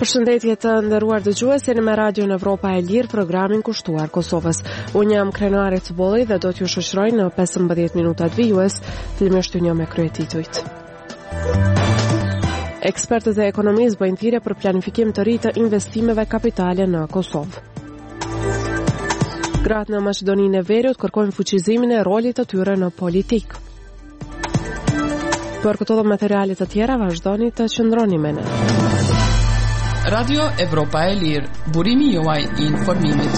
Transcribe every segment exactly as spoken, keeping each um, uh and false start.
Përshëndetje të nderuar dëgjues, jeni me Radion Evropa e Lirë, programin kushtuar Kosovës. Unë jam Krenare Cbolli dhe do t'ju shoqëroj në pesëmbëdhjetë minutat vijues, fillimisht një me kryetitujt. Ekspertët e ekonomisë bëjnë thirrje për planifikim të ri të investimeve kapitale në Kosovë. Gratë në Maqedoninë e Veriut kërkojnë fuqizimin e rolit të tyre në politikë. Për këto dhe materialet të tjera, vazhdoni të qëndroni me ne. Radio Evropa e Lirë, burimi juaj i informimit.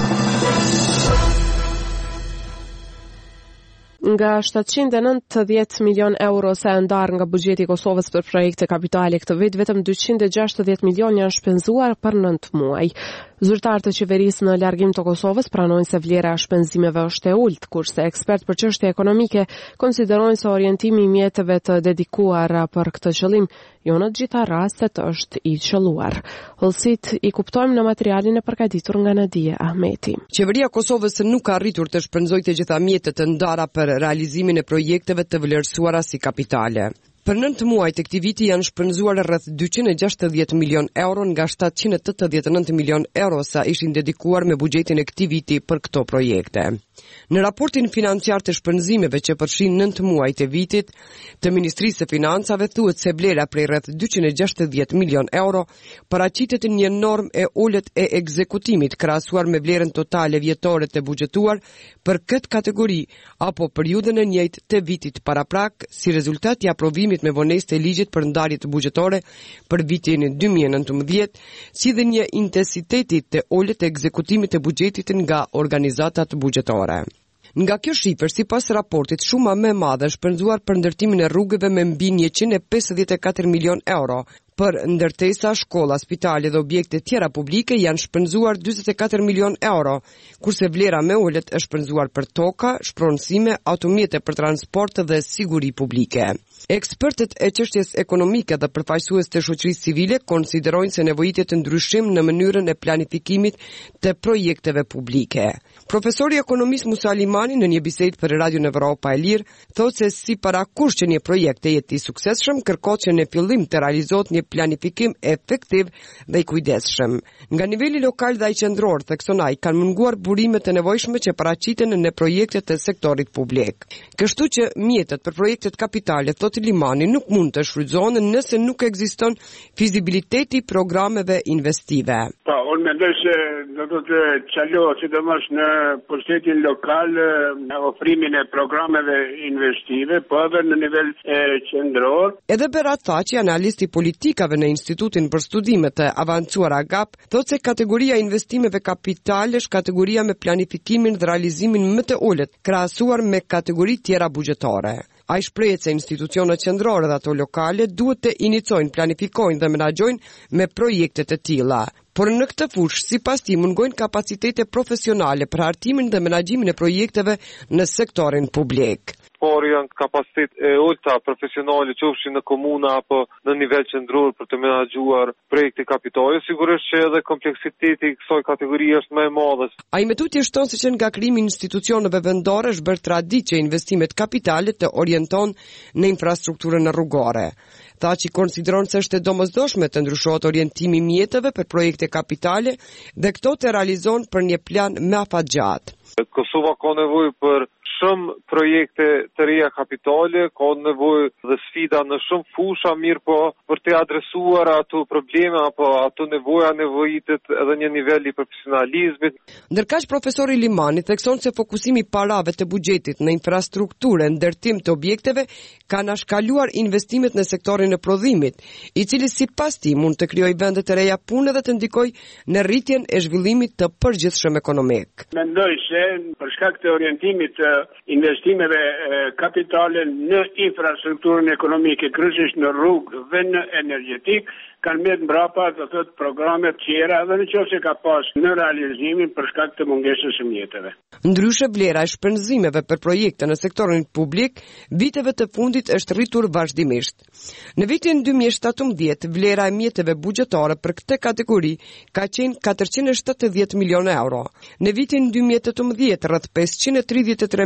Nga shtatëqind e nëntëdhjetë milion euro se ndarë nga buxheti i Kosovës për projekte kapitale këtë vit, vetëm dyqind e gjashtëdhjetë milion janë shpenzuar për nëntë muaj. Zyrtarët e qeverisë në largim të Kosovës pranojnë se vlera e shpenzimeve është e ulët, kurse ekspertë për çështje ekonomike konsiderojnë se orientimi i mjeteve të dedikuara për këtë qëllim jo në të gjitha rastet është i qelluar. Hollësit i kuptojmë në materialin e përgatitur nga Nadia Ahmeti. Qeveria e Kosovës nuk ka arritur të shpenzojë të gjitha mjetet të ndara për realizimin e projekteve të vlerësuara si kapitale. Për nëntë muaj të këtij viti janë shpenzuar rreth dyqind e gjashtëdhjetë milion euro nga shtatëqind e tetëdhjetë e nëntë milion euro sa ishin dedikuar me buxhetin e këtij viti për këto projekte. Në raportin financiar të shpenzimeve që përfshin nëntë muaj të vitit të Ministrisë së Financave thuhet se vlera prej rreth dyqind e gjashtëdhjetë milion euro paraqitet një normë e ulët e ekzekutimit krahasuar me vlerën totale vjetore të buxhetuar për këtë kategori apo periudhën e njëjtë të vitit paraprak si rezultat i aprovimit me vonesë të ligjit për ndarje të buxhetore për vitin dy mijë e nëntëmbëdhjetë, si dhe një intensiteti të ulët të ekzekutimit të buxhetit nga organizatat buxhetore. Nga kjo shifër, sipas raportit, shuma më e madhe është shpenzuar për ndërtimin e rrugëve me mbi njëqind e pesëdhjetë e katër milion euro. Për ndërtesa, shkolla, spitale dhe objekte tjera publike janë shpenzuar dyzet e katër milion euro, kurse vlera më e ulët është shpenzuar për toka, shpronësime, automjete për transport dhe siguri publike. Ekspertët e çështjes ekonomike dhe përfaqësues të shoqërisë civile konsiderojnë se nevojitet të ndryshim në mënyrën e planifikimit të projekteve publike. Profesori ekonomist Musa Limani në një bisedë për Radion Evropa e Lirë thotë se si parakush që një projekt të jetë i suksesshëm, kërkohet që në fillim të realizohet një planifikim efektiv dhe i kujdesshëm. Nga niveli lokal dhe ai qendror, thekson ai, kanë munguar burimet e nevojshme që paraqiten në projektet e sektorit publik. Kështu që mjetet për projektet kapitale, thotë Limani, nuk mund të shfrytëzohen nëse nuk ekziston fizibiliteti i programeve investive. Po, unë mendoj se do të çalohet sidomos në pushtetin lokal në ofrimin e programeve investive, po edhe në nivel e qendror. Edhe Berat Thaçi, analisti politikave në Institutin për Studime të Avancuara A G A P, thotë se kategoria investimeve kapitale është kategoria me planifikimin dhe realizimin më të ulët, krahasuar me kategori tjera buxhetore. Ai shprehet se institucionet qendrore dhe ato lokale duhet të iniciojnë, planifikojnë dhe menaxhojnë me projekte të tilla. Por në këtë fushë, sipas tij, mungojnë kapacitete profesionale për hartimin dhe menaxhimin e projekteve në sektorin publik. Por janë kapacitet e ulta profesionale qofshin në komuna apo në nivel qendror për të menaxhuar projekte kapitale, sigurisht që edhe kompleksiteti i kësaj kategorie është më i madh. Ai me tutje shton se që nga krijimi i institucioneve vendore është bërë traditë që investimet kapitale të orienton në infrastrukturën rrugore. Thaçi konsideron se është e domosdoshme të ndryshohet orientimi i mjeteve për projekte kapitale dhe këto të realizon për një plan më afatgjatë. Kosova ka nevojë për shumë projekte të reja kapitale, ka nevojë dhe sfida në shumë fusha, mirë po për të adresuar ato probleme apo ato nevoja nevojitet edhe një nivel i profesionalizmit. Ndërkaq profesori Limani thekson se fokusimi i parave të buxhetit në infrastrukturë, ndërtim të objekteve ka anashkaluar investimet në sektorin e prodhimit, i cili sipas tij mund të krijojë vende të reja pune dhe të ndikojë në rritjen e zhvillimit të përgjithshëm ekonomik. Mendoj se për shkak të orientimit të investimeve kapitale në infrastrukturën ekonomike, kryesisht në rrugë dhe në energjetik, kanë mbet mbrapa të thotë programe të tjera edhe nëse ka pas në realizimin për shkak të mungesës së mjeteve. Ndryshe vlera e shpenzimeve për projekte në sektorin publik viteve të fundit është rritur vazhdimisht. Në vitin dy mijë e shtatëmbëdhjetë vlera e mjeteve buxhetore për këtë kategori ka qenë katërqind e shtatëdhjetë milion euro. Në vitin dy mijë e tetëmbëdhjetë rreth pesëqind e tridhjetë e tre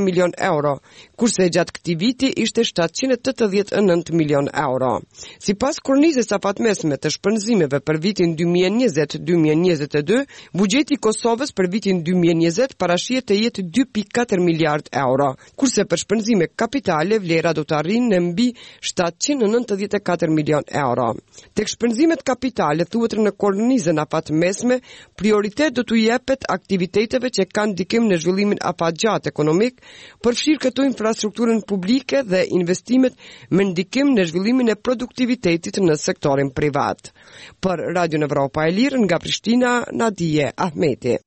milion euro, kurse gjatë këtij viti ishte shtatëqind e tetëdhjetë e nëntë milion euro. Sipas kornizës safatmesme të shpenzimeve për vitin dy mijë e njëzet dy mijë e njëzet e dy, buxheti i Kosovës për vitin dy mijë e njëzet parashihet të jetë dy pikë katër miliard euro, kurse për shpenzime kapitale vlera do të arrijë në mbi shtatëqind e nëntëdhjetë e katër milion euro. Tek shpenzimet kapitale thuhet në kornizën afatmesme, prioritet do t'u jepet aktiviteteve që kanë ndikim në zhvillimin afatgjat ekonomik, përfshirë këtu infrastrukturën publike dhe investimet me ndikim në zhvillimin e produktivitetit në sektorin privat. Për Radio Evropa e Lirë nga Prishtina, Nadije Ahmeti.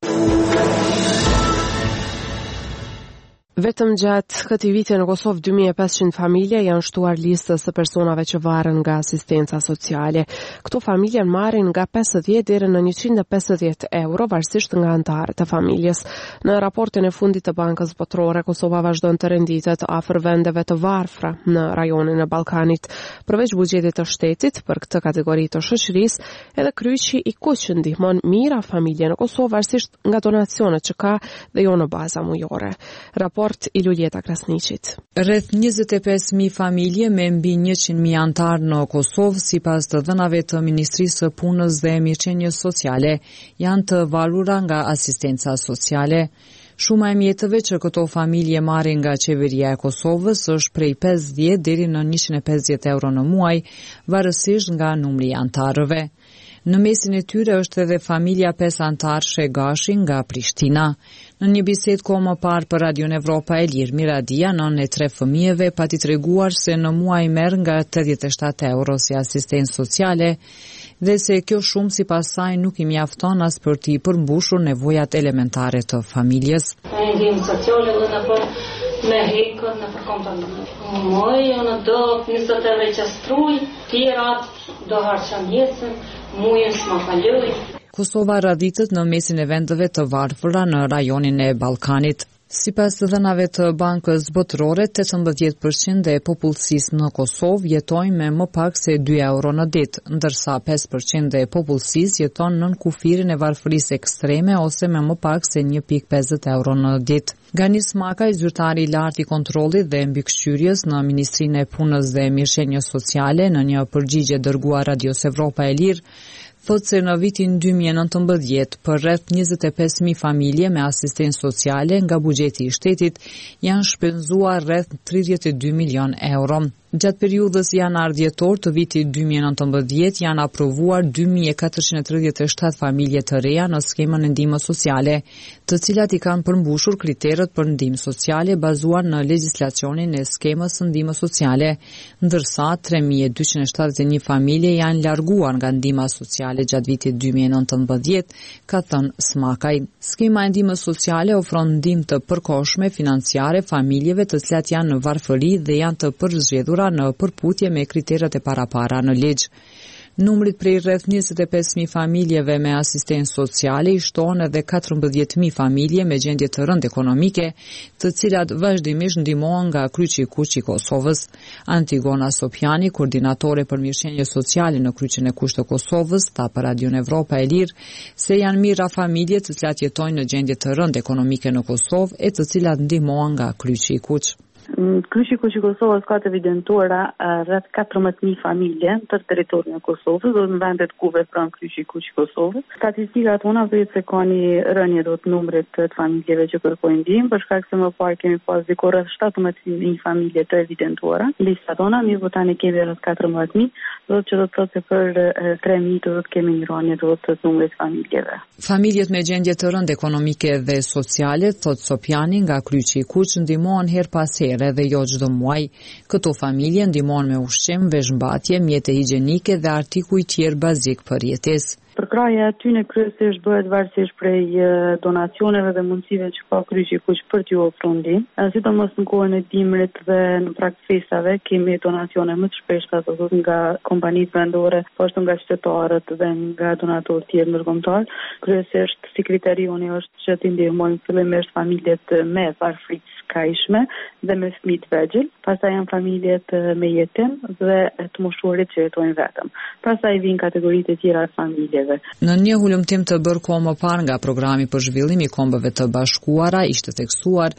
Vetëm gjatë këtij viti në Kosovë dy mijë e pesëqind familje janë shtuar listës së personave që varen nga asistenca sociale. Këto familje marrin nga pesëdhjetë deri në njëqind e pesëdhjetë euro varësisht nga anëtarët e familjes. Në raportin e fundit të Bankës Botërore, Kosova vazhdon të renditet afër vendeve të varfra në rajonin e Ballkanit. Përveç buxhetit të shtetit për këtë kategori të shoqërisë, edhe Kryqi i Kuq ndihmon mira familje në Kosovë varësisht nga donacionet që ka dhe jo në baza mujore. Raport i Luljeta Krasniqit. Rreth njëzet e pesë mijë familje me mbi njëqind mijë anëtar në Kosovë, sipas të dhënave të Ministrisë së Punës dhe Mirëqenies Sociale, janë të valura nga asistenca sociale. Shuma e mjetëve që këto familje marrin nga qeveria e Kosovës është prej pesëdhjetë deri në njëqind e pesëdhjetë euro në muaj, varësisht nga numri i anëtarëve. Në mesin e tyre është edhe familja pesë anëtarësh e Gashi nga Prishtina. Në një bisedë kohë më parë për Radio Evropa e Lirë, Miradia, nën e tre fëmijëve, pati treguar se në muaj merr nga tetëdhjetë e shtatë euro si asistencë sociale dhe se kjo shumë sipas saj nuk i mjafton as për t'i përmbushur nevojat elementare të familjes. Ndihmë sociale dhe në për me hekët në përkompën mojë, në do njëzet euro që struj, tjerat do harçan jesën, mujën s'ma faloj. Kosova radhitet në mesin e vendeve të varfëra në rajonin e Ballkanit. Sipas të dhënave të Bankës Botërore, tetëmbëdhjetë përqind e popullsisë në Kosovë jetojnë me më pak se dy euro në ditë, ndërsa pesë përqind e popullsisë jeton nën kufirin e varfërisë ekstreme ose me më pak se një pikë pesëdhjetë euro në ditë. Ganis Makaj, zyrtari i lartë i kontrollit dhe mbikëqyrjes në Ministrinë e Punës dhe Mirëqenies Sociale, në një përgjigje dërguar Radios Evropa e Lirë, thotë se në vitin dy mijë e nëntëmbëdhjetë për rreth njëzet e pesë mijë familje me asistencë sociale nga buxheti i shtetit janë shpenzuar rreth tridhjetë e dy milion euro. Gjatë periudhës janar-dhjetor të vitit dy mijë e nëntëmbëdhjetë janë aprovuar dy mijë e katërqind e tridhjetë e shtatë familje të reja në skemën e ndihmës sociale, të cilat i kanë përmbushur kriteret për ndihmë sociale bazuar në legjislacionin e skemës së ndihmës sociale, ndërsa tre mijë e dyqind e shtatëdhjetë e një familje janë larguar nga ndihma sociale gjatë vitit dy mijë e nëntëmbëdhjetë, ka thënë Smakaj. Skema e ndihmës sociale ofron ndihmë të përkohshme financiare familjeve të cilat janë në varfëri dhe janë të përzgjedhura në përputhje me kriteret e parapara në ligj. Numrit prej rreth njëzet e pesë mijë familjeve me asistencë sociale i shtohen edhe katërmbëdhjetë mijë familje me gjendje të rëndë ekonomike, të cilat vazhdimisht ndihmohen nga Kryqi i Kuq i Kosovës. Antigona Sopjani, koordinatore për mirëqenie sociale në Kryqin e Kuq të Kosovës, tha për Radio Evropa e Lirë se janë mira familje të cilat jetojnë në gjendje të rëndë ekonomike në Kosovë e të cilat ndihmohen nga Kryqi i Kuq. Kryqi i Kuq i Kosovës ka të evidentuara rreth katërmbëdhjetë mijë familje në tërë territorin e Kosovës dhe në vendet ku vepron Kryqi i Kuq i Kosovës. Statistikat tona thotë se ka një rënje do të numrit të familjeve që kërkojnë ndihmë, për shkak se më parë kemi pas diku rreth shtatëmbëdhjetë mijë familje të evidentuara. Lista tona mirë tani kemi rreth katërmbëdhjetë mijë, do të thotë se për tre mijë do të kemi një rënje do të numrit familjeve. Familjet me gjendje të rëndë ekonomike dhe sociale, thot Sopjani, nga Kryqi i Kuq ndihmohen her pas here dhe jo çdo muaj. Këto familje ndihmohen me ushqim, veshmbatje, mjete higjienike dhe artikuj tjerë bazik për jetesë. Përkraja e tyre kryesisht bëhet varësisht prej donacioneve dhe mundësive që ka Kryqi i Kuq për t'ju ofruar ndihmë. Sidomos në kohën e dimrit dhe në prag festave kemi donacione më të shpeshta të thotë nga kompanitë vendore, po ashtu nga qytetarët dhe nga donatorë tjerë ndërkombëtar. Kryesisht si kriteri unë është që t'i ndihmojmë fillimisht familjet me varfëri kajshme dhe me fëmijë të vegjël, pastaj janë familjet me jetim dhe të moshuarit që jetojnë vetëm. Pastaj vijnë kategoritë e tjera të familjeve. Në një hulumtim të bërë kohë më parë nga programi për zhvillim i Kombeve të Bashkuara ishte theksuar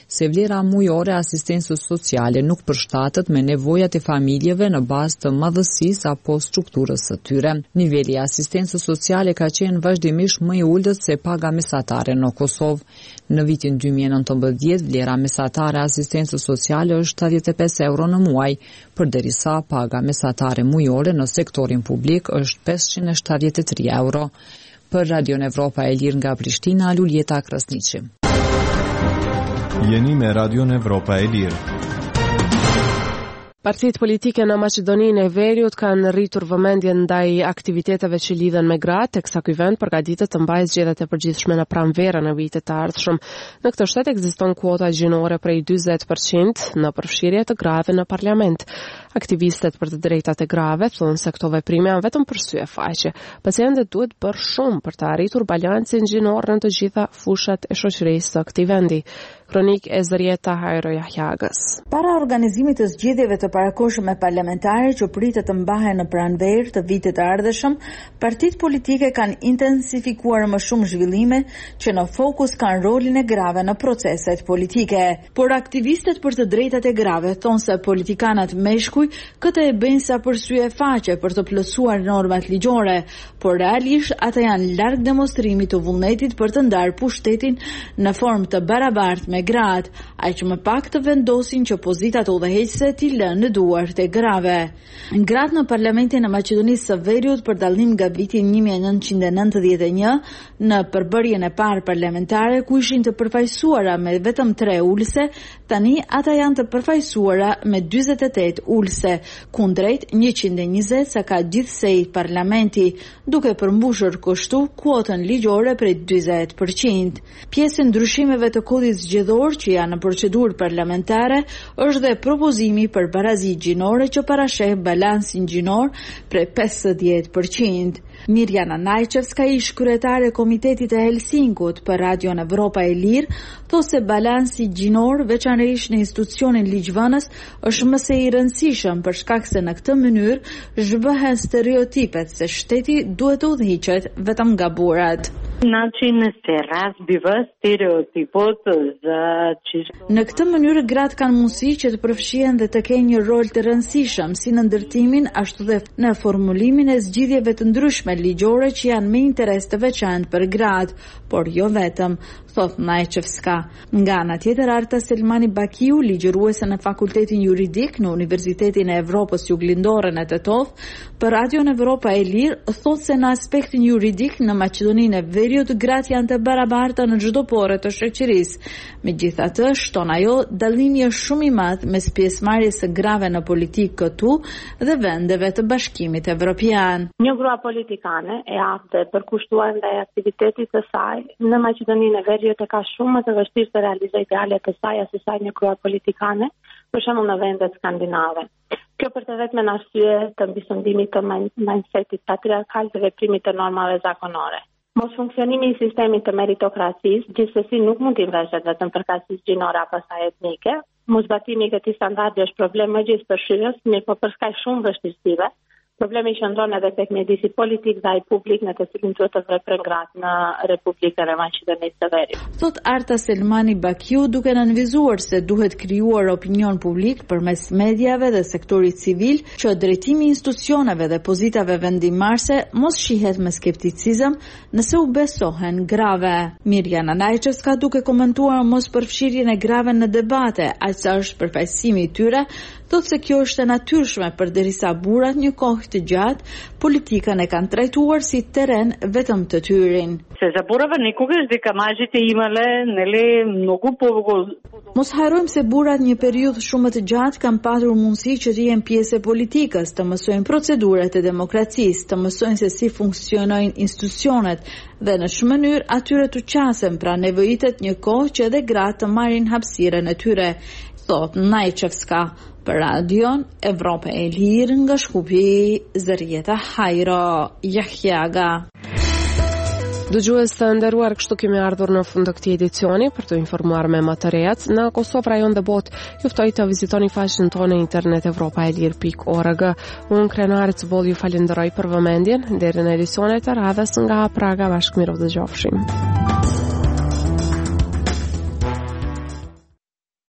se vlera mujore e asistencës sociale nuk përshtatet me nevojat e familjeve në bazë të madhësisë apo strukturës së tyre. Niveli i asistencës sociale ka qenë vazhdimisht më i ulët se paga mesatare në Kosovë. Në vitin dy mijë e nëntëmbëdhjetë, vlera mesatare e asistencës sociale është tetëdhjetë e pesë euro në muaj, përderisa paga mesatare mujore në sektorin publik është pesëqind e shtatëdhjetë e tre euro. Për Radion Evropa e Lirë nga Prishtina, Luljeta Krasniqi. Jeni me Radion Evropa e Lirë. Partitë politike në Maqedoninë e Veriut kanë rritur vëmendjen ndaj aktiviteteve që lidhen me gratë, teksa ky vend përgatitet të mbajë zgjedhjet e përgjithshme në pranverë në vitet të ardhshëm. Në këtë shtet ekziston kuota gjinore prej njëzet përqind në përfshirje të grave në parlament. Aktivistët për të drejtat e grave thonë se këto veprime janë vetëm për sy e faqe. Pacientët duhet bërë shumë për të arritur balancin gjinor në të gjitha fushat e shoqërisë së këtij vendi. Kronik e Zërieta Hajro Jahjagës. Para organizimit të zgjedhjeve të parakohshme parlamentare që pritet të mbahen në pranverë të vitit të ardhshëm, partitë politike kanë intensifikuar më shumë zhvillime që në fokus kanë rolin e grave në proceset politike. Por aktivistët për të drejtat e grave thonë se politikanat meshkuj këtë e bëjnë sa për sy e faqe për të plotësuar normat ligjore, por realisht ata janë larg demonstrimit të vullnetit për të ndarë pushtetin në formë të barabartë me gratë, aq më pak të vendosin që pozitat udhëheqëse t'i lënë në duart e grave. Gratë në Parlamentin e Maqedonisë së Veriut për dallim nga viti një mijë e nëntëqind e nëntëdhjetë e një në përbërjen e parë parlamentare ku ishin të përfaqësuara me vetëm tre ulëse, tani ata janë të përfaqësuara me njëzet e tetë ulëse, kundrejt njëqind e njëzet sa ka gjithsej parlamenti, duke përmbushur kështu kuotën ligjore prej njëzet përqind. Pjesë ndryshimeve të kodit zgjedhor që janë në procedurë parlamentare është dhe propozimi për barazi gjinore që parasheh balansin gjinor prej pesëdhjetë përqind. Mirjana Najqevska, ish kryetare e Komitetit e Helsinkut për Radion Evropa e Lirë, thotë se balansi gjinor, veçanërisht në institucionin ligjvënës, është më së i rëndësishëm për shkak se në këtë mënyrë zhbëhen stereotipet se shteti duhet të udhëhiqet vetëm nga burrat. Në këtë mënyrë gratë kanë mundësi që të përfshihen dhe të kenë një rol të rëndësishëm si në ndërtimin ashtu dhe në formulimin e zgjidhjeve të ndryshme ligjore që janë me interes të veçantë për gratë, por jo vetëm, thot Najqevska. Nga ana tjetër, Arta Selmani Bakiu, ligjëruese në Fakultetin Juridik në Universitetin e Evropës Juglindore në Tetov, për Radion Evropa e Lirë, thot se në aspektin juridik në Maqedoninë e Veriut gratë janë të barabarta në çdo pore të shoqërisë. Megjithatë, shton ajo, dallimi është shumë i madh mes pjesëmarrjes së grave në politikë këtu dhe vendeve të Bashkimit Evropian. Një grua politikane e aftë përkushtuar ndaj aktivitetit të saj në Maqedoninë e Veriut e ka shumë më të vështirë të realizojë idealet e saj se sa një grua politikane, për shembull në vendet skandinave. Kjo për të vetmen arsye të mbisëndimit të mindsetit patriarkal të veprimit të normave zakonore. Mos funksionimi i sistemit të meritokracisë gjithsesi nuk mund t'i vëzhet vetëm për kasisë gjinore apo sa etnike. Mosbatimi i këtij standardi është problem më gjithëpërfshirës, mirë po për shkak shumë vështirësive. Problemi qëndron edhe tek mjedisi politik dhe ai publik në të cilin duhet të veprojnë gratë në Republikën e Maqedonisë së Veriut. Thot Arta Selmani Bakiu, duke nënvizuar se duhet krijuar opinion publik përmes mediave dhe sektorit civil që drejtimi i institucioneve dhe pozitave vendimmarrëse mos shihet me skepticizëm nëse u besohen grave. Mirjana Najqevska, duke komentuar mos përfshirjen e grave në debate, aq sa është përfaqësimi i tyre, thot se kjo është e natyrshme përderisa burrat një kohë të gjatë politikën e kanë trajtuar si terren vetëm të tyrin. Se zaboravë никогаш дека мажите имале, нели, многу поволго. Mos harrojmë se burrat një periudhë shumë të gjatë kanë patur mundësi që të jenë pjesë e politikës, të mësojnë procedurat e demokracisë, të mësojnë se si funksionojnë institucionet dhe në shumë mënyrë atyre të qasen, pra nevojitet një kohë që edhe gratë të marrin hapësirën e tyre, thot Najqevska. Për Radion Evropa e Lirë nga Shkupi, Zërieta Hajro Jahjaga. Dëgjues të nderuar, kështu kemi ardhur në fund të këtij edicioni. Për të informuar me më të recat në Kosovë, rajon dhe botë, ju ftoj të vizitoni faqen tonë internet evropa e lirë pikë org. Unë Krenari Cboll ju falenderoj për vëmendjen deri në edicionet e radhës nga Praga. Bashkëmirë, dëgjofshim.